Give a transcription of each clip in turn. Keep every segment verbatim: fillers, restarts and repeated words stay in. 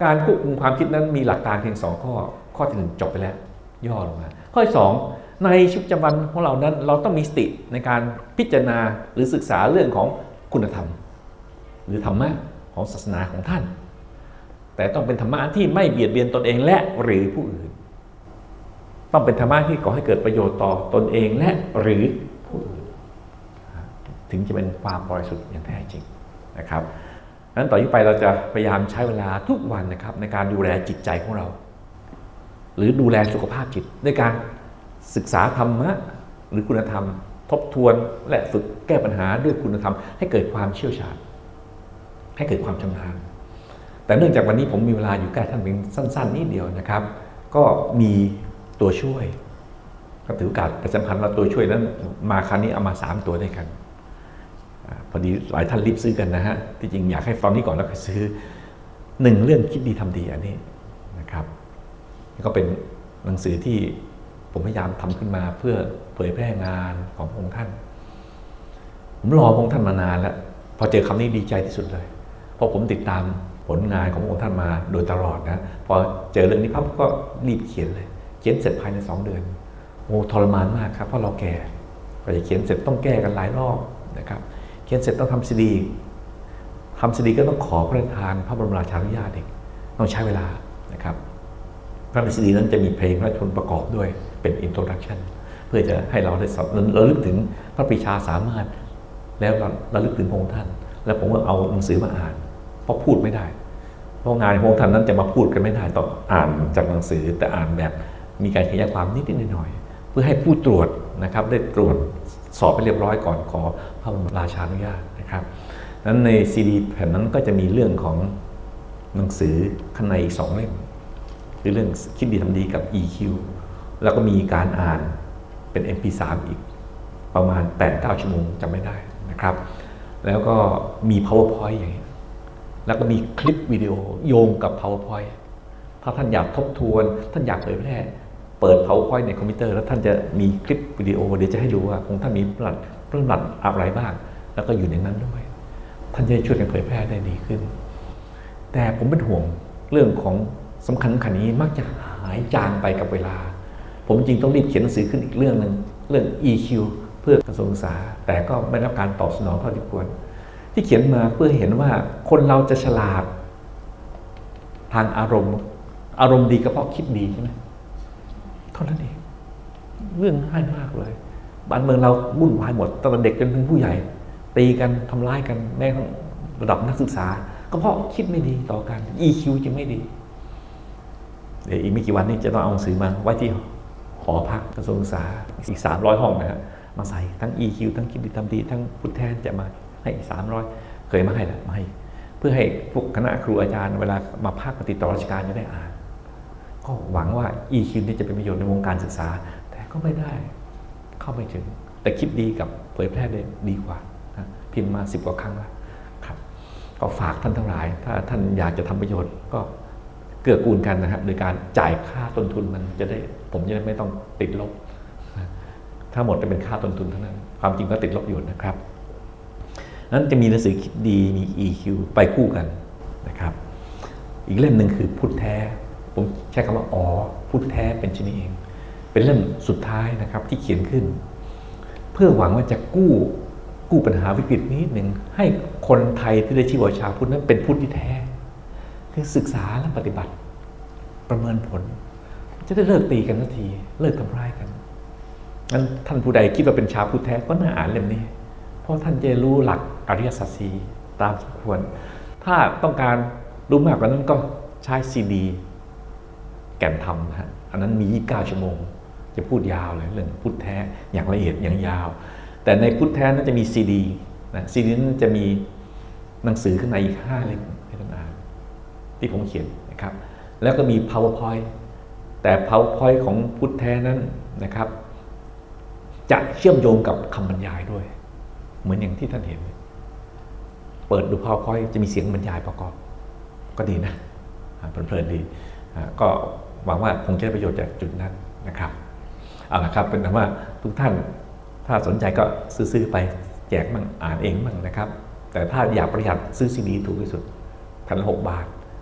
การควบคุมความคิดนั้นมีหลักการเพียงสองข้อข้อที่หนึ่งจบไปแล้วย่อลงมาข้อที่สองในชีวิตประจำวันของเรานั้นเราต้องมีสติในการพิจารณาหรือศึกษาเรื่องของคุณธรรมหรือธรรมะของศาสนาของท่านแต่ต้องเป็นธรรมะที่ไม่เบียดเบียนตนเองและหรือผู้อื่นต้องเป็นธรรมะที่ก่อให้เกิดประโยชน์ต่อตนเองและหรือผู้อื่นถึงจะเป็นความบริสุทธิ์อย่างแท้จริงนะครับนั้นต่อไปเราจะพยายามใช้เวลาทุกวันนะครับในการดูแลจิตใจของเราหรือดูแลสุขภาพจิตด้วยการศึกษาธรรมะหรือคุณธรรมทบทวนและฝึกแก้ปัญหาด้วยคุณธรรมให้เกิดความเชี่ยวชาญให้เกิดความชำนาญแต่เนื่องจากวันนี้ผมมีเวลาอยู่ใกล้ท่านเพียงสั้นๆนิดเดียวนะครับก็มีตัวช่วยก็ถือโอกาสประชาสัมพันธ์ว่าตัวช่วยนั้นมาครั้งนี้เอามาสามตัวด้วยกันพอดีหลายท่านรีบซื้อกันนะฮะที่จริงอยากให้ตอนนี้ก่อนแล้วค่อยซื้อหนึ่งเรื่องคิดดีทำดีอันนี้นะครับก็เป็นหนังสือที่ผมพยายามทำขึ้นมาเพื่อเผยแพร่งานของพระองค์ท่านผมรอพระองค์ท่านมานานแล้วพอเจอคำนี้ดีใจที่สุดเลยเพราะผมติดตามผลงานของพระองค์ท่านมาโดยตลอดนะพอเจอเรื่องนี้ปั๊บก็รีบเขียนเลยเขียนเสร็จภายในสองเดือนโอ้ทรมานมากครับเพราะเราแก่กว่าจะเขียนเสร็จต้องแก้กันหลายรอบนะครับเขียนเสร็จต้องทำซีดีทำซีดีก็ต้องขอพระราชทานพระบรมราชานุญาตอีกต้องใช้เวลานะครับพระซีดีนั้นจะมีเพลงพระราชนิพนธ์ประกอบด้วยเป็นอินโทรดักชันเพื่อจะให้เราได้ระลึกถึงพระปรีชาสามารถแล้วระลึกถึงพระองค์ท่านแล้วผมก็เอาหนังสือมาอ่านเพราะพูดไม่ได้เพราะงานของพระองค์ท่านนั้นจะมาพูดกันไม่ได้ต้องอ่านจากหนังสือแต่อ่านแบบมีการขยายความนิดๆหน่อยๆเพื่อให้ผู้ตรวจนะครับได้ตรวจสอบไปเรียบร้อยก่อนขอพระบรมราชานุญาตนะครับนั้นในซีดีแผ่นนั้นก็จะมีเรื่องของหนังสือข้างในอีกสองเล่มคือเรื่องคิดดีทำดีกับ อี คิว แล้วก็มีการอ่านเป็น เอ็ม พี สาม อีกประมาณ แปดถึงเก้า ชั่วโมงจำไม่ได้นะครับแล้วก็มี PowerPoint อย่างนี้แล้วก็มีคลิปวิดีโอโยงกับ PowerPoint ถ้าท่านอยากทบทวนท่านอยากเผยแพร่เปิด PowerPoint ในคอมพิวเตอร์แล้วท่านจะมีคลิปวิดีโอเดี๋ยวจะให้ดูว่าของท่านมีพระราชพระราชอะไรบ้างแล้วก็อยู่ในนั้นด้วยท่านจะช่วยกันเผยแพร่ได้ดีขึ้นแต่ผมเป็นห่วงเรื่องของสำคัญขนาดนี้มักจะหายจางไปกับเวลาผมจริงต้องรีบเขียนหนังสือขึ้นอีกเรื่องหนึ่งเรื่อง อี คิว เพื่อกระทรวงศึกษาแต่ก็ไม่ได้รับการตอบสนองเท่าที่ควรที่เขียนมาเพื่อเห็นว่าคนเราจะฉลาดทางอารมณ์อารมณ์ดีก็เพราะคิดดีใช่ไหมเท่านั้นเองเรื่องง่ายมากเลยบ้านเมืองเราวุ่นวายหมดตั้งแต่เด็กจนถึงผู้ใหญ่ตีกันทำร้ายกันแม้ทั้งระดับนักศึกษาก็เพราะคิดไม่ดีต่อกัน อี คิว จึงไม่ดีเดี๋ยวอีกไม่กี่วันนี้จะต้องเอาหนังสือมาไว้ที่หอพักกระทรวงศึกษาอีกสามร้อยห้องนะฮะมาใส่ทั้ง อี คิว ทั้งคิดดีทำดีทั้งพุทธแทนจะมาให้อีกสามร้อยเคยมาให้แล้วมาให้เพื่อให้พวกคณะครูอาจารย์เวลามาภาคปฏิต่อราชการจะได้อ่านก็หวังว่า อี คิว นี้จะเป็นประโยชน์ในวงการศึกษาแต่ก็ไม่ได้เข้าไม่ถึงแต่คิดดีกับเผยแพร่ได้ดีกว่านะพิมพ์มาสิบกว่าครั้งแล้วครับก็ฝากท่านทั้งหลายถ้าท่านอยากจะทำประโยชน์ก็เกื้อกูลกันนะครับโดยการจ่ายค่าต้นทุนมันจะได้ผมจะได้ไม่ต้องติดลบถ้าหมดจะเป็นค่าต้นทุนเท่านั้นความจริงก็ติดลบอยู่นะครับนั้นจะมีหนังสือคิดดีมี อี คิว ไปคู่กันนะครับอีกเล่มหนึ่งคือพุทธแท้ผมใช้คำว่าอ๋อพุทธแท้เป็นชนิดเองเป็นเล่มสุดท้ายนะครับที่เขียนขึ้นเพื่อหวังว่าจะกู้กู้ปัญหาวิกฤตนี้หนึ่งให้คนไทยที่ได้ชื่อว่าชาวพุทธนั้นเป็นพุทธที่แท้คือศึกษาและปฏิบัติประเมินผลจะได้เลิกตีกันสักทีเลิกทำร้ายกันงั้นท่านผู้ใดคิดว่าเป็นชาวพุทธแท้ก็น่าอ่านเล่มนี้เพราะท่านจะรู้หลักอริยสัจสี่ตามสมควรถ้าต้องการรู้มากกว่านั้นก็ใช้ซีดีแก่นธรรมนะฮะอันนั้นมียี่สิบเก้าชั่วโมงจะพูดยาวเลยเรื่องพุทธแท้อย่างละเอียดอย่างยาวแต่ในพุทธแท้นั้นจะมีซีดีนะซีดีนั้นจะมีหนังสือข้างในอีกห้าเล่มให้ท่านอ่านที่ผมเขียนนะครับแล้วก็มี PowerPoint แต่ PowerPoint ของพุทธแท้นั้นนะครับจะเชื่อมโยงกับคำบรรยายด้วยเหมือนอย่างที่ท่านเห็นเปิดดู PowerPoint จะมีเสียงบรรยายประกอบก็ดีนะเพลินๆดีก็หวังว่าคงจะได้ประโยชน์จากจุดนั้นนะครับเอาละครับเป็นว่าทุกท่านถ้าสนใจก็ซื้อๆไปแจกมั่งอ่านเองมั่งนะครับแต่ถ้าอยากประหยัดซื้อซีดีถูกที่สุดแผ่นละหกบาท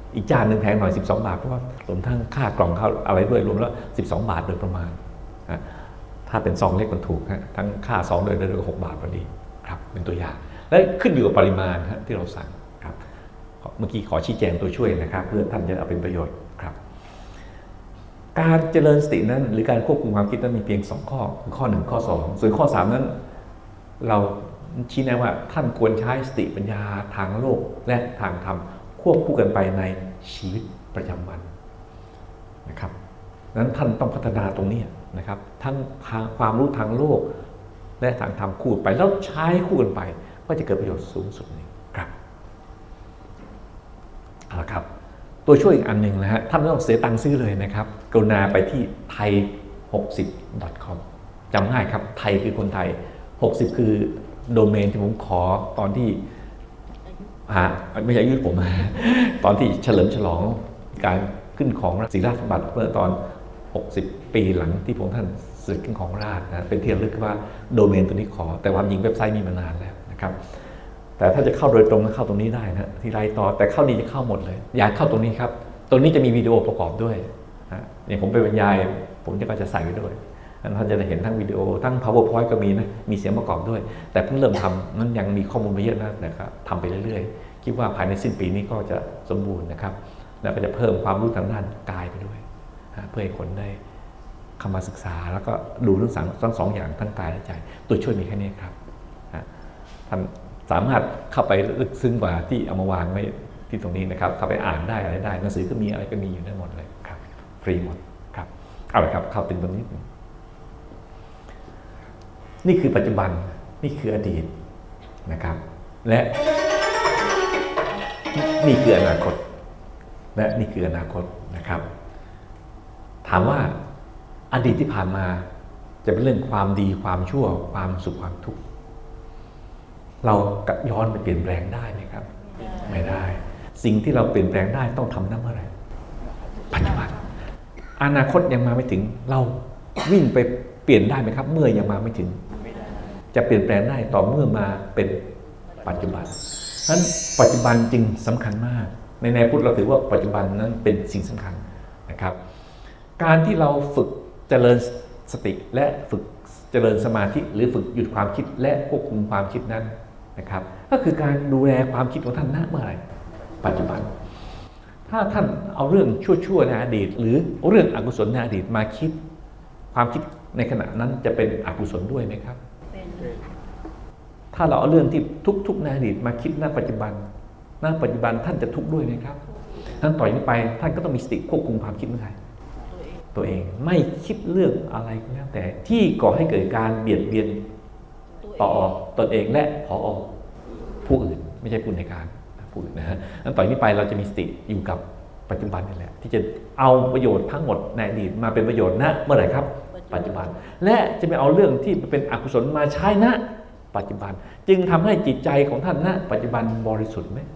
อีกจานหนึ่งแพงหน่อยสิบสองบาทเพราะว่ารวมทั้งค่ากล่องข้าวอะไรด้วยรวมแล้วสิบสองบาทโดยประมาณนะถ้าเป็นซองเล็กมันถูกฮะทั้งค่าซองโดยโดยหกบาทพอดีครับเป็นตัวอย่างและขึ้นอยู่กับปริมาณฮะที่เราสั่งครับเมื่อกี้ขอชี้แจงตัวช่วยนะครับเพื่อท่านจะเอาเป็นประโยชน์ครับการเจริญสตินั้นหรือการควบคุมความคิดนั้นมีเพียงสองข้อคือข้อหนึ่งข้อสองส่วนข้อสามนั้นเราชี้แนะว่าท่านควรใช้สติปัญญาทางโลกและทางธรรมควบคู่กันไปในชีวิตประจำวันนะครับนั้นท่านต้องพัฒนาตรงนี้นะครับทั้งความรู้ทางโลกและทางธรรมคู่ไปแล้วใช้คู่กันไปก็จะเกิดประโยชน์สูงสุดนี้ครับเอาละครับตัวช่วยอีกอันหนึ่งนะฮะท่านไม่ต้องเสียตังค์ซื้อเลยนะครับกรุณาไปที่ไทยหกสิบ ดอท คอม จำง่ายครับไทยคือคนไทยหกสิบคือโดเมนที่ผมขอตอนที่ฮะไม่ใช่อายุผมตอนที่เฉลิมฉลองการขึ้นของศรีราชสมบัติเมื่อตอนหกสิบปีหลังที่พระองค์ท่านเสด็จขึ้นของราชนะเป็นที่ระลึกว่าโดเมนตัวนี้ขอแต่ความจริงเว็บไซต์มีมานานแล้วนะครับแต่ถ้าจะเข้าโดยตรงก็เข้าตรงนี้ได้นะที่ไรต่อแต่เข้านี้จะเข้าหมดเลยอยากเข้าตรงนี้ครับตรงนี้จะมีวิดีโอประกอบด้วยนะอย่างผมไปบรรยายผมจะก็จะใส่ไว้ด้วยท่านจะได้เห็นทั้งวิดีโอทั้ง PowerPoint ก็มีนะมีเสียงประกอบด้วยแต่เพิ่งเริ่มทำนั้นยังมีข้อมูลไม่เยอะนะนะครับทำไปเรื่อยๆคิดว่าภายในสิ้นปีนี้ก็จะสมบูรณ์นะครับแล้วก็จะเพิ่มความรู้ทางด้านกายไปด้วยเพื่อให้คนได้เข้ามาศึกษาแล้วก็ดูทั้งสองทั้งสองอย่างทั้งกายและใจตัวช่วยมีแค่นี้ครับท่านสามารถเข้าไปลึกซึ้งกว่าที่เอามาวางไว้ที่ตรงนี้นะครับเข้าไปอ่านได้อะไรได้หนังสือก็มีอะไรก็มีอยู่ได้หมดเลยครับฟรีหมดครับเอาละครับเข้าเป็นตรงนี้นี่คือปัจจุบันนี่คืออดีตนะครับและนี่คืออนาคตและนี่คืออนาคตนะครับถามว่าอดีตที่ผ่านมาจะเป็นเรื่องความดีความชั่วความสุขความทุกข์เรากลับย้อนไปเปลี่ยนแปลงได้ไหมครับไม่ได้สิ่งที่เราเปลี่ยนแปลงได้ต้องทำนั่นเมื่อไหร่ปัจจุบันอนาคตยังมาไม่ถึงเราวิ่งไปเปลี่ยนได้ไหมครับเมื่อยังมาไม่ถึงจะเปลี่ยนแปลงได้ต่อเมื่อมาเป็นปัจจุบันนั้นปัจจุบันจึงสำคัญมากในแนวพุทธเราถือว่าปัจจุบันนั้นเป็นสิ่งสำคัญนะครับการที่เราฝึกเจริญสติและฝึกเจริญสมาธิหรือฝึกหยุดความคิดและควบคุมความคิดนั้นนะครับก็คือการดูแลความคิดของท่านณเมื่อไหร่ปัจจุบันถ้าท่านเอาเรื่องชั่วๆในอดีตหรือเรื่องอกุศลในอดีตมาคิดความคิดในขณะนั้นจะเป็นอกุศลด้วยไหมครับถ้าเราเอาเรื่องที่ทุกๆในอดีตมาคิดณปัจจุบันณปัจจุบันท่านจะทุกข์ด้วยไหมครับนั้นต่อจากนี้ไปท่านก็ต้องมีสติควบคุมความคิดเมื่อไหร่ตัวเองไม่คิดเรื่องอะไรก็แล้วแต่ที่ก่อให้เกิดการเบียดเบียนต่อตนเองและผอผู้อื่นไม่ใช่ผู้ในการผู้อื่นนะฮะนั้นต่อจากนี้ไปเราจะมีสติอยู่กับปัจจุบันนี่แหละที่จะเอาประโยชน์ทั้งหมดในอดีตมาเป็นประโยชน์ณเมื่อไหร่ครับปัจจุบันและจะไม่เอาเรื่องที่เป็นอกุศลมาใช้ณปัจจุบันจึงทำให้จิตใจของท่านณปัจจุบันบริสุทธิ์ไหม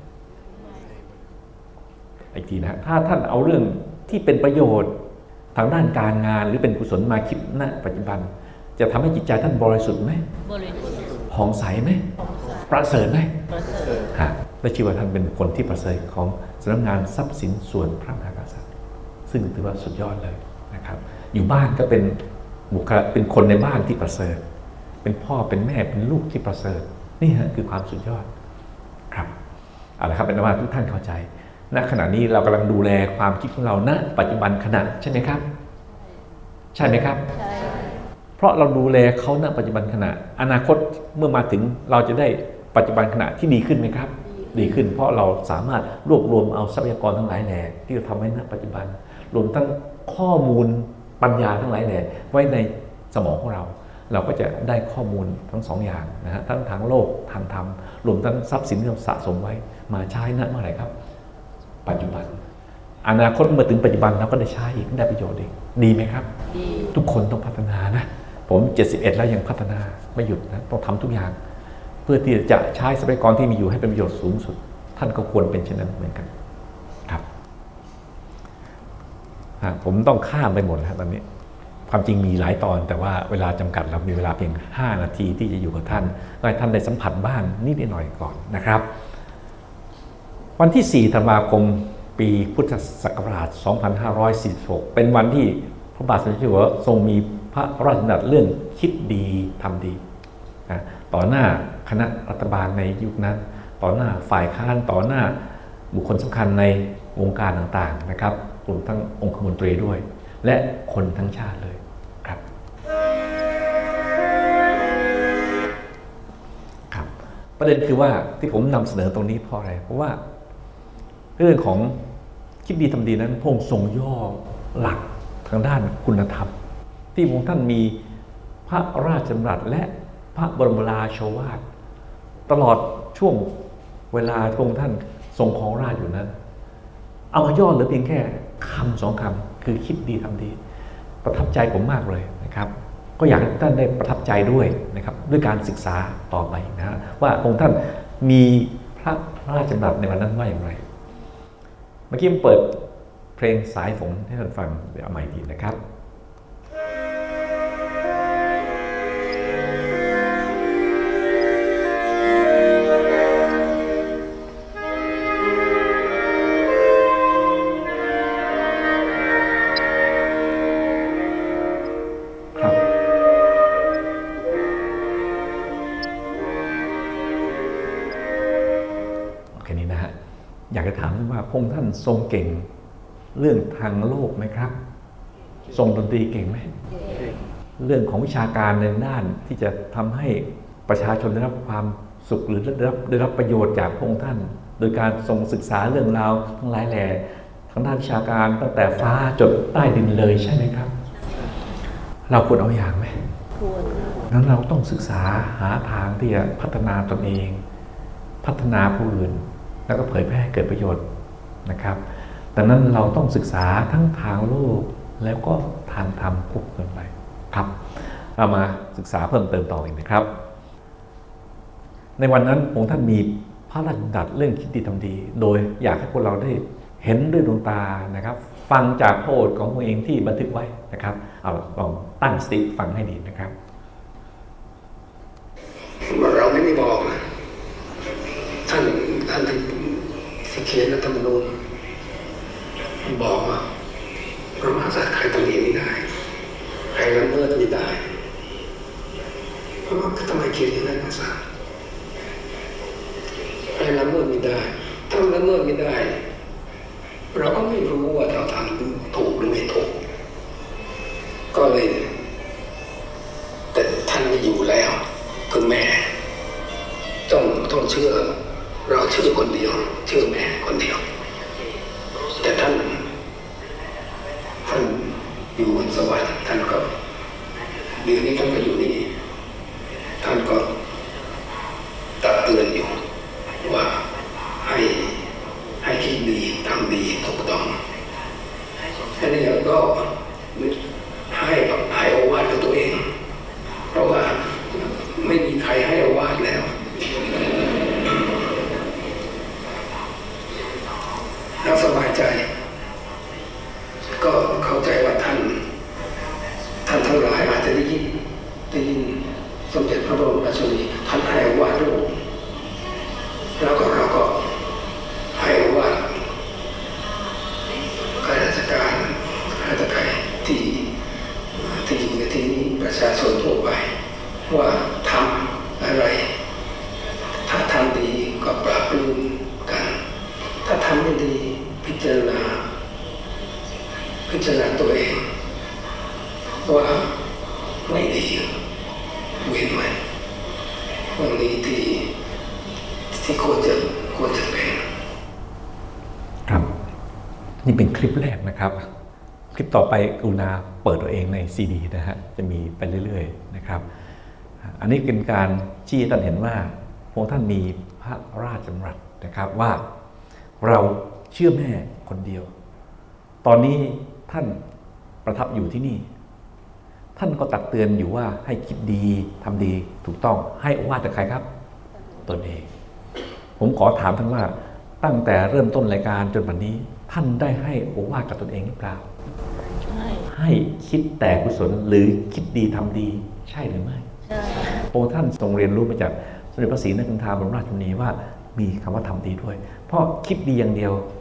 อีกทีนะถ้าท่านเอาเรื่องที่เป็นประโยชน์ทางด้านการงานหรือเป็นกุศลมาคิดณปัจจุบันจะทำให้จิตใจท่านบริสุทธิ์ไหมบริสุทธิ์ผ่องใสไหมประเสริฐไหมประเสริฐฮะและชื่อว่าท่านเป็นคนที่ประเสริฐของสำนักงานทรัพย์สินส่วนพระมหากษัตริย์ซึ่งถือว่าสุดยอดเลยนะครับอยู่บ้านก็เป็นบุคคลเป็นคนในบ้านที่ประเสริฐเป็นพ่อเป็นแม่เป็นลูกที่ประเสริฐนี่ฮะคือความสุดยอดครับเอาละครับเป็นว่าทุกท่านเข้าใจณขณะนี้เรากำลังดูแลความคิดของเราณปัจจุบันขณะใช่ไหมครับใช่ไหมครับใช่เพราะเราดูแลเขาณปัจจุบันขณะอนาคตเมื่อมาถึงเราจะได้ปัจจุบันขณะที่ดีขึ้นไหมครับดีขึ้นเพราะเราสามารถรวบรวมเอาทรัพยากรทั้งหลายแหล่ที่เราทำไว้ณปัจจุบันรวมทั้งข้อมูลปัญญาทั้งหลายแหล่ไว้ในสมองของเราเราก็จะได้ข้อมูลทั้งสองอย่างนะฮะทั้งทางโลกทางธรรมรวมทั้งทรัพย์สินที่เราสะสมไว้มาใช้ณเมื่อไหร่ครับปัจจุบันอนาคตเมื่อถึงปัจจุบันเราก็ได้ใช้อีกได้ประโยชน์อีกดีไหมครับดีทุกคนต้องพัฒนานะผมเจ็ดสิบเอ็ดแล้วยังพัฒนาไม่หยุดนะต้องทำทุกอย่างเพื่อที่จะใช้ทรัพยากรที่มีอยู่ให้เป็นประโยชน์สูงสุดท่านก็ควรเป็นเช่นนั้นเหมือนกันครับผมต้องข้ามไปหมดแล้วตอนนี้ความจริงมีหลายตอนแต่ว่าเวลาจำกัดเรามีเวลาเพียงห้านาทีที่จะอยู่กับท่านก็ให้ท่านได้สัมผัสบ้างนิดหน่อยก่อนนะครับวันที่สี่ธันวาคมปีพุทธศักราช สองพันห้าร้อยสี่สิบหก เป็นวันที่พระบาทสมเด็จพระเจ้าอยู่หัวทรงมีพระราชดำรัสเรื่องคิดดีทำดีนะต่อหน้าคณะรัฐบาลในยุคนั้นต่อหน้าฝ่ายค้านต่อหน้าบุคคลสำคัญในวงการต่างๆนะครับรวมทั้งองคมนตรีด้วยและคนทั้งชาติเลยครับครับประเด็นคือว่าที่ผมนำเสนอตรงนี้เพราะอะไรเพราะว่าเรื่องของคิดดีทำดีนั้นพระองค์ทรงย่อหลักทางด้านคุณธรรมที่พระองค์ท่านมีพระราชดำรัสและพระบรมราโชวาทตลอดช่วงเวลาพระองค์ท่านทรงครองราชอยู่นั้นเอามาย่อเหลือเพียงแค่คำสองคำคือคิดดีทำดีประทับใจผมมากเลยนะครับก็อยากให้ท่านได้ประทับใจด้วยนะครับด้วยการศึกษาต่อไปนะว่าพระองค์ท่านมีพระราชดำรัสในวันนั้นว่าอย่างไรเมื่อกี้ผมเปิดเพลงสายฝนให้ท่านฟังเดี๋ยวเอาใหม่ดีนะครับอยากจะถามว่าพระองค์ท่านทรงเก่งเรื่องทางโลกไหมครับทรงดนตรีเก่งไหมเรื่องของวิชาการในด้านที่จะทำให้ประชาชนได้รับความสุขหรือได้รับได้รับประโยชน์จากพระองค์ท่านโดยการทรงศึกษาเรื่องราวทั้งหลายแหล่ทางด้านวิชาการตั้งแต่ฟ้าจดใต้ดินเลยใช่ไหมครับเราควรเอาอย่างไหมควรนั้นเราต้องศึกษาหาทางที่จะพัฒนาตนเองพัฒนาผู้อื่นแล้วก็เผยแพร่เกิดประโยชน์นะครับดังนั้นเราต้องศึกษาทั้งทางโลกแล้วก็ทางธรรมควบคู่กันไปครับเรามาศึกษาเพิ่มเติมต่ออีกนะครับในวันนั้นองค์ท่านมีพระราชดำรัสเรื่องคิดดีทำดีโดยอยากให้พวกเราได้เห็นด้วยดวงตานะครับฟังจากพระโอษฐ์ของพระเองที่บันทึกไว้นะครับเอาลองตั้งสติฟังให้ดีนะครับเราไม่ได้บอกท่านท่านที่เขียนรัฐธรรมนูญบอกว่าพระมหากษัตริย์ใครตำหนิไม่ได้ใครละเมิดไม่ได้เพราะว่าทำไมเขียนอย่างนั้นภาษาใครละเมิดไม่ได้ถ้าละเมิดไม่ได้เราก็ไม่รู้ว่าเราทำถูกหรือไม่ถูกก็เลยแต่ท่านไม่อยู่แล้วคือแม่ต้องต้องเชื่อเราเชื่อคนเดียวเชื่อแม่คนเดียวแต่ท่านท่านอยู่บนสวรรค์ท่านก็เดี๋ยวนี้ท่านก็อยู่นี่ท่านก็ตักเตือนอยู่ว่าให้ให้คิดดีทำดีถูกต้องอันนี้ก็ให้ให้โอวาทกับตัวเองเพราะว่าไม่มีใครให้โอวาทแล้วเราสบายใจก็เข้าใจว่าท่านท่านทั้งหลายอาจจะได้ยินได้ยินสมเด็จพระบรมราชินีท่านให้โอวาทด้วยแล้วก็เราก็ให้โอวาทข้าราชการข้าราชการที่ที่อยู่ในที่นี้ประชาชนทั่วไปว่าทำอะไรถ้าทำดีก็ปราบปรื้มกันถ้าทำไม่ดีพิจารณาพิจารณาตัวเองว่าไม่ดีเว้นไว้วันนี้ที่ที่ควรจะควรจะเป็นครับนี่เป็นคลิปแรกนะครับคลิปต่อไปกรุณาเปิดตัวเองในซีดีนะฮะจะมีไปเรื่อยๆนะครับอันนี้เป็นการชี้ให้ท่านเห็นว่าพระองค์ท่านมีพระราชดำรัสนะครับว่าเราเชื่อแม่คนเดียวตอนนี้ท่านประทับอยู่ที่นี่ท่านก็ตักเตือนอยู่ว่าให้คิดดีทำดีถูกต้องให้โอวาทกับใครครับตนเองผมขอถามท่านว่าตั้งแต่เริ่มต้นรายการจนวันนี้ท่านได้ให้โอวาทกับตนเองหรือเปล่าให้คิดแต่กุศลหรือคิดดีทำดีใช่หรือไม่ใช่พระองค์ท่านทรงเรียนรู้มาจากสมเด็จพระศรีนครินทราบรมราชชนนีว่ามีคำว่าทำดีด้วยเพราะคิดดีอย่างเดียว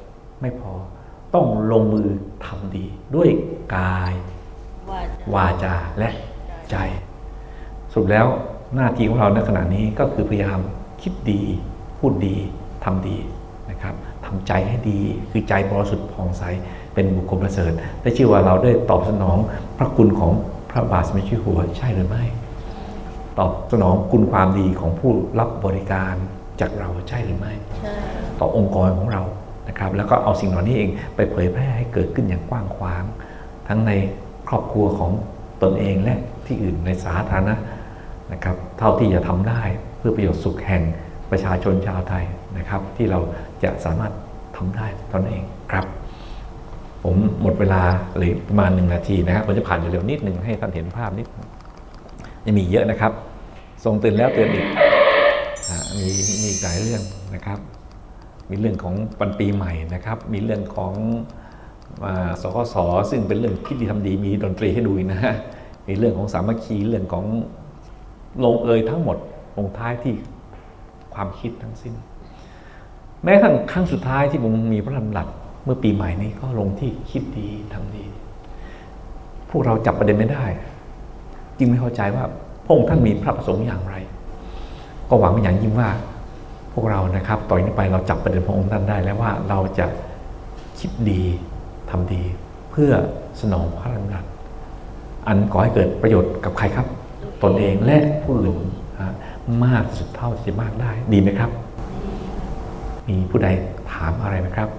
ไม่พอต้องลงมือทำดีด้วยกายวาจาและใจสรุปแล้วหน้าที่ของเราในขณะนี้ก็คือพยายามคิดดีพูดดีทำดีนะครับทำใจให้ดีคือใจบริสุทธิ์ผ่องใสเป็นบุคคลประเสริฐได้ชื่อว่าเราได้ตอบสนองพระคุณของพระบาทสมเด็จเจ้าอยู่หัวใช่หรือไม่ตอบสนองคุณความดีของผู้รับบริการจากเราใช่หรือไม่ต่อองค์กรของเรานะครับแล้วก็เอาสิ่งเหล่านี้เองไปเผยแพร่ให้เกิดขึ้นอย่างกว้างขวางทั้งในครอบครัวของตนเองและที่อื่นในสาธารณะนะครับเท่าที่จะทำได้เพื่อประโยชน์สุขแห่งประชาชนชาวไทยนะครับที่เราจะสามารถทำได้ตนเองครับผมหมดเวลาหรือประมาณหนึ่งนาทีนะครับผมจะผ่านเร็วๆนิดหนึ่งให้ท่านเห็นภาพนิดยังมีเยอะนะครับทรงเตือนแล้วเตือนอีกมีมีหลายเรื่องนะครับมีเรื่องของวันปีใหม่นะครับมีเรื่องของสคสซึ่งเป็นเรื่องคิดดีทำดีมีดนตรีให้ดูนะฮะมีเรื่องของสามัคคีเรื่องของลงเอยทั้งหมดลงท้ายที่ความคิดทั้งสิ้นแม้ทั้งครั้งสุดท้ายที่ผมมีพระดำรัสเมื่อปีใหม่นี้ก็ลงที่คิดดีทำดีพวกเราจับประเด็นไม่ได้จึงไม่เข้าใจว่าพระองค์ท่านมีพระประสงค์อย่างไรก็หวังอย่างยิ่งว่าพวกเรานะครับต่อจากนี้ไปเราจับประเด็นพระองค์ท่านได้แล้วว่าเราจะคิดดีทำดีเพื่อสนองพระดำรัสอันก่อให้เกิดประโยชน์กับใครครับตนเองและผู้อื่นมากสุดเท่าที่จะมากได้ดีไหมครับมีผู้ใดถามอะไรไหมครับ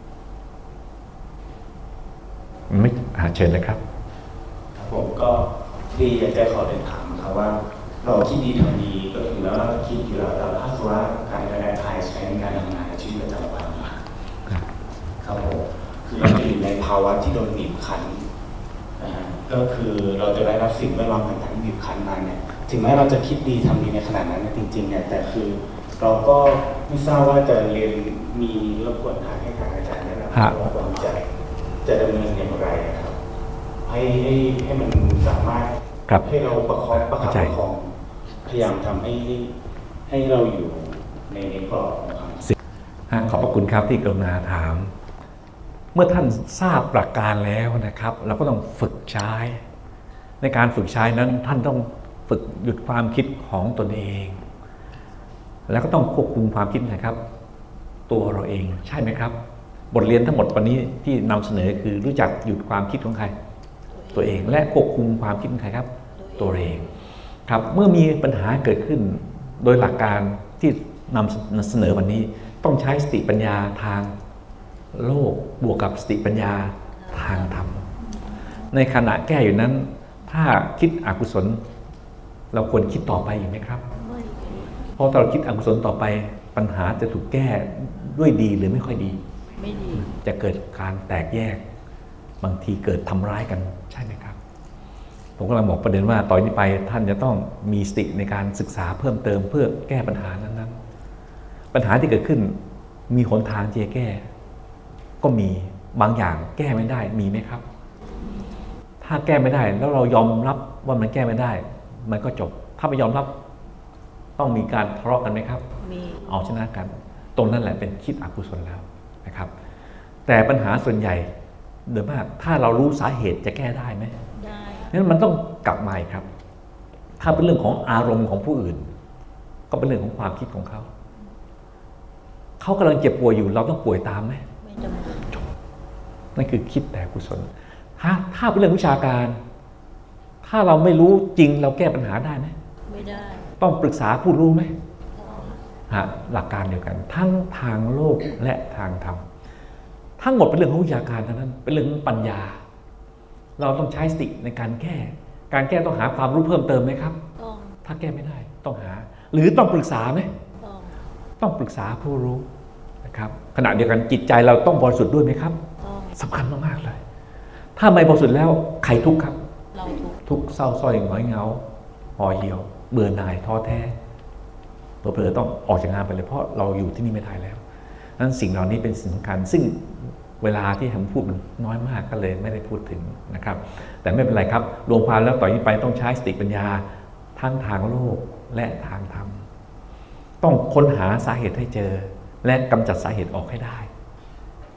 ไม่เชิญเลยครับผมก็ดีอยากจะขอเรียนถามครับว่าเราคิดดีทำดีก็ถึงแล้วเราคิดอยู่แล้วแต่ถ้าสมมติว่าการกระจายไทยใช้ในการทำงานในชีวิตประจำวันครับผมคือเราอยู่ในภาวะที่โดนบีบคั้นนะฮะก็คือเราจะได้รับสิ่งแวดล้อมต่างๆที่บีบคั้นมาเนี่ยถึงแม้เราจะคิดดีทำดีในขนาดนั้นจริงๆเนี่ยแต่คือเราก็ไม่ทราบว่าจะเรียนมีรบกวนทางให้ทางอาจารย์แนะนำว่าความใจจะดำเนินอย่างไรครับให้ให้ให้มันสามารถให้เราประคองประคับประคองพยายามทำให้ให้เราอยู่ในในกรอบนะครับขอบพระคุณครับที่กรุณาถามเมื่อท่านทราบหลักการแล้วนะครับเราก็ต้องฝึกใช้ในการฝึกใช้นั้นท่านต้องฝึกหยุดความคิดของตนเองแล้วก็ต้องควบคุมความคิดนะครับตัวเราเองใช่ไหมครับบทเรียนทั้งหมดวันนี้ที่นำเสนอคือรู้จักหยุดความคิดของใครตัวเองและควบคุมความคิดของใครครับตัวเองครับเมื่อมีปัญหาเกิดขึ้นโดยหลักการที่นำเสนอวันนี้ต้องใช้สติปัญญาทางโลกบวกกับสติปัญญาทางธรรมในขณะแก้อยู่นั้นถ้าคิดอกุศลเราควรคิดต่อไปอยู่ไหมครับเพราะถ้าเราคิดอกุศลต่อไปปัญหาจะถูกแก้ด้วยดีหรือไม่ค่อยดีไม่ดีจะเกิดการแตกแยกบางทีเกิดทำร้ายกันใช่ไหมครับผมกำลังบอกประเด็นว่าต่อนี้ไปท่านจะต้องมีสติในการศึกษาเพิ่มเติมเพื่อแก้ปัญหานั้นๆปัญหาที่เกิดขึ้นมีหนทางที่จะแก้ก็มีบางอย่างแก้ไม่ได้มีไหมครับถ้าแก้ไม่ได้แล้วเรายอมรับว่ามันแก้ไม่ได้มันก็จบถ้าไม่ยอมรับต้องมีการทะเลาะกันไหมครับมีเอาชนะกันตรงนั้นแหละเป็นคิดอกุศลแล้วนะครับแต่ปัญหาส่วนใหญ่โดยมากถ้าเรารู้สาเหตุจะแก้ได้ไหมได้นั้นมันต้องกลับมาครับถ้าเป็นเรื่องของอารมณ์ของผู้อื่นก็เป็นเรื่องของความคิดของเขาเขากำลังเจ็บป่วยอยู่เราต้องป่วยตามไหมไม่จำเป็นนั่นคือคิดแต่กุศลถ้าถ้าเป็นเรื่องวิชาการถ้าเราไม่รู้จริงเราแก้ปัญหาได้ไหมไม่ได้ต้องปรึกษาผู้รู้ไหมหลักการเดียวกันทั้งทางโลกและทางธรรมทั้งหมดเป็นเรื่องของวิชาการทั้งนั้นเป็นเรื่องของปัญญาเราต้องใช้สติในการแก้การแก้ต้องหาความรู้เพิ่มเติมไหมครับต้องถ้าแก้ไม่ได้ต้องหาหรือต้องปรึกษาไหมต้องต้องปรึกษาผู้รู้นะครับขณะเดียวกันจิตใจเราต้องบริสุทธิ์ด้วยไหมครับสำคัญมากๆเลยถ้าไม่บริสุทธิ์แล้วใครทุกข์ครับเราทุกข์ทุกข์เศร้าส้อยหงอยเหงาห่อเหี่ยวเบื่อหน่ายท้อแท้เผลอๆต้องออกจากงานไปเลยเพราะเราอยู่ที่นี่ไม่ได้แล้วนั้นสิ่งเหล่านี้เป็นสิ่งสำคัญซึ่งเวลาที่ผมพูดมันน้อยมากก็เลยไม่ได้พูดถึงนะครับแต่ไม่เป็นไรครับรวมความแล้วต่อนี้ไปต้องใช้สติปัญญาทั้งทางโลกและทางธรรมต้องค้นหาสาเหตุให้เจอและกำจัดสาเหตุออกให้ได้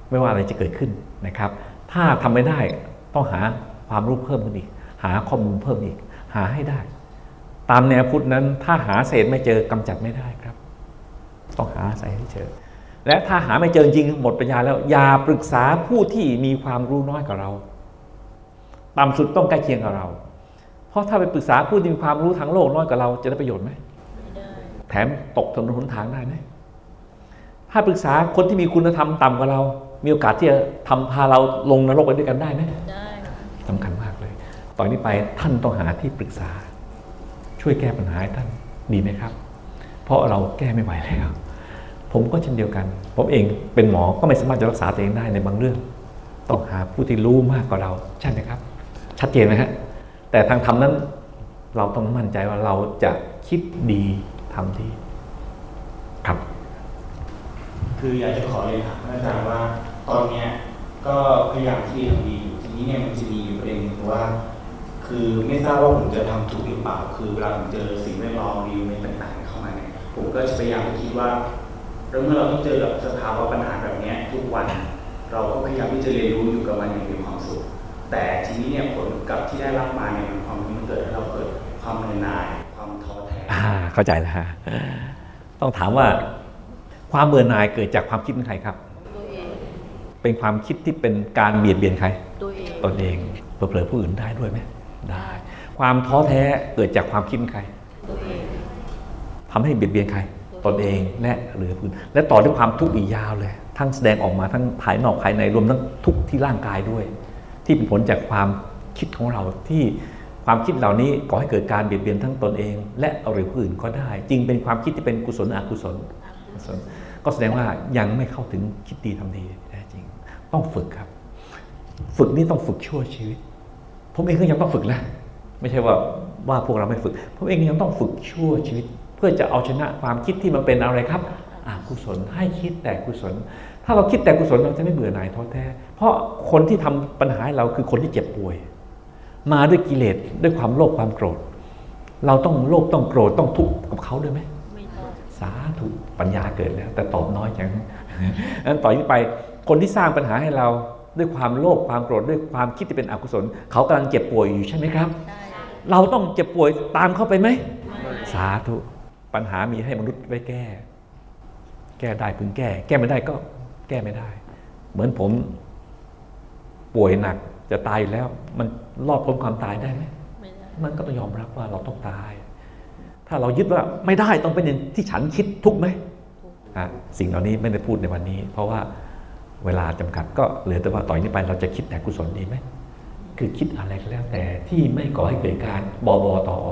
ไม่ว่าอะไรจะเกิดขึ้นนะครับถ้าทำไม่ได้ต้องหาความรู้เพิ่มขึ้นอีกหาข้อมูลเพิ่มอีกหาให้ได้ตามแนวพุทธนั้นถ้าหาเศษไม่เจอกำจัดไม่ได้ครับต้องหาใส่ให้เจอและถ้าหาไม่เจอจริงหมดปัญญาแล้วอย่าปรึกษาผู้ที่มีความรู้น้อยกว่าเราต่ำสุดต้องใกล้เคียงกับเราเพราะถ้าไปปรึกษาผู้ที่มีความรู้ทางโลกน้อยกว่าเราจะได้ประโยชน์ไหมแถมตกถนนหนทางได้ไหมถ้าปรึกษาคนที่มีคุณธรรมต่ำกว่าเรามีโอกาสที่จะทำพาเราลงนรกไปด้วยกันได้ไหมได้สำคัญมากเลยตอนนี้ไปท่านต้องหาที่ปรึกษาช่วยแก้ปัญหาให้ท่านดีไหมครับเพราะเราแก้ไม่ไหวแล้วผมก็เช่นเดียวกันผมเองเป็นหมอก็ไม่สามารถจะรักษาตัวเองได้ในบางเรื่องต้องหาผู้ที่รู้มากกว่าเราใช่ไหมครับชัดเจนไหมฮะแต่ทางธรรมนั้นเราต้องมั่นใจว่าเราจะคิดดีทำดีครับคืออยากจะขอเลยครับอาจารย์ว่าตอนนี้ก็พยายามที่ทำดีอยู่ทีนี้เนี่ยมันจะมีประเด็นคือว่าคือไม่ทราบว่าผมจะทำถูกหรือเปล่าคือเวลาผมเจอสิ่งแวดล้อมรีวิวต่างๆเข้ามาเนี่ยผมก็จะพยายามคิดว่าแล้วเมื่อเราต้องเจอกับสภาวะปัญหาแบบนี้ทุกวันเราก็พยายามที่จะเรียนรู้อยู่กับมันอย่างมีความสุขแต่ทีนี้เนี่ยผลกับที่ได้รับมาเนี่ยมันความที่มันเกิดให้เราเกิดความเหนื่อยหน่ายความท้อแท้อ่าเข้าใจแล้วฮะต้องถามว่าความเบื่อหน่ายเกิดจากความคิดของใครครับตัวเองเป็นความคิดที่เป็นการเบียดเบียนใครตัวเองตนเองเผลอๆผู้อื่นได้ด้วยไหมได้ความท้อแท้เกิดจากความคิดของใครตัวเองทำให้เบียดเบียนใครตนเองและหรือผู้อื่นและต่อด้วยความทุกข์อีกยาวเลยทั้งแสดงออกมาทั้งภายนอกภายในรวมทั้งทุกข์ที่ร่างกายด้วยที่เป็นผลจากความคิดของเราที่ความคิดเหล่านี้ก่อให้เกิดการเบียดเบียนทั้งตนเองและหรือผู้อื่นก็ได้จึงเป็นความคิดที่เป็นกุศลอกุศลก็แสดงว่ายังไม่เข้าถึงคิดดีทำดีแท้จริงต้องฝึกครับฝึกนี่ต้องฝึกชั่วชีวิตผมเองก็ยังต้องฝึกนะไม่ใช่ว่าว่าพวกเราไม่ฝึกผมเองยังต้องฝึกชั่วชีวิตเพื่อจะเอาชนะความคิดที่มันเป็นอะไรครับอกุศลให้คิดแต่กุศลถ้าเราคิดแต่กุศลเราจะไม่เบื่อหน่ายท้อแท้เพราะคนที่ทำปัญหาให้เราคือคนที่เจ็บป่วยมาด้วยกิเลสด้วยความโลภความโกรธเราต้องโลภต้องโกรธต้องทุกข์กับเขาด้วยไหมสาธุปัญญาเกิดแล้วแต่ตอบน้อยจังนั้นต่อไปคนที่สร้างปัญหาให้เราด้วยความโลภความโกรธด้วยความคิดที่เป็นอกุศลเขากำลังเจ็บป่วยอยู่ใช่ไหมครับเราต้องเจ็บป่วยตามเข้าไปไหมสาธุปัญหามีให้มนุษย์ไว้แก้แก้ได้พึงแก้แก้ไม่ได้ก็แก้ไม่ได้เหมือนผมป่วยหนักจะตายแล้วมันรอดพ้นความตายได้ไหมมันก็ต้องยอมรับว่าเราต้องตายถ้าเรายึดว่าไม่ได้ต้องเป็นอย่างที่ฉันคิดทุกไหมสิ่งเหล่านี้ไม่ได้พูดในวันนี้เพราะว่าเวลาจำกัดก็เหลือแต่ว่าต่อยนี้ไปเราจะคิดแต่กุศลดีไหมคือคิดอะไรก็แล้วแต่ที่ไม่ก่อให้เกิดการบอบตอ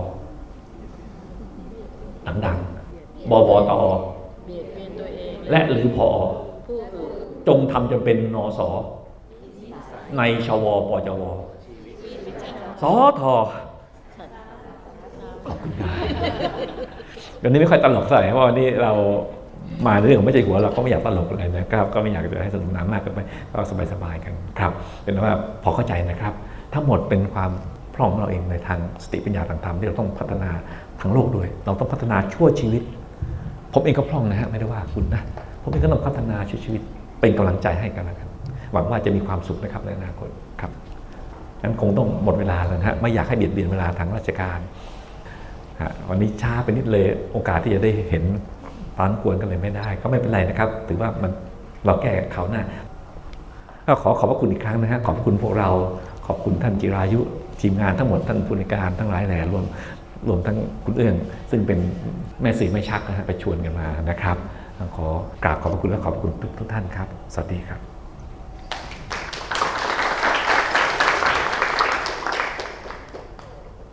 ดังๆบอบตอและหรือพอจงทำจนเป็นนสในชวปจวสทขอบคุณครับวันนี้ไม่ค่อยตลกเท่าไหร่เพราะวันนี้เรามาเรื่องไม่ใช่หัวเราก็ไม่อยากตลกอะไรนะครับก็ไม่อยากจะให้สนุกสนานมากเกินไปก็สบายๆกันครับเป็นว่าพอเข้าใจนะครับทั้งหมดเป็นความพร่องของเราเองในทางสติปัญญาต่างๆที่เราต้องพัฒนาทางโลกด้วยเราต้องพัฒนาชั่วชีวิตผมเองก็พร่องนะฮะไม่ได้ว่าคุณนะผมเองก็ต้องพัฒนาชั่วชีวิตเป็นกำลังใจให้กันแล้วกันหวังว่าจะมีความสุขนะครับในอนาคตครับงั้นคงต้องหมดเวลาแล้วนะฮะไม่อยากให้เบียดเบียนเวลาทางราชการวันนี้ช้าไปนิดเลยโอกาสที่จะได้เห็นตอนควรกันเลยไม่ได้ก็ไม่เป็นไรนะครับถือว่ามันเราแก้เขาหน้าก็ขอขอบพระคุณอีกครั้งนะฮะขอบคุณพวกเราขอบคุณท่านจิรายุทีมงานทั้งหมดท่านผู้ในการทั้งหลายแหล่รวมรวมทั้งคุณเอื้องซึ่งเป็นแม่สื่อไม่ชักนะฮะไปชวนกันมานะครับขอกราบขอบพระคุณและขอบคุณทุกท่านครับสวัสดีครับ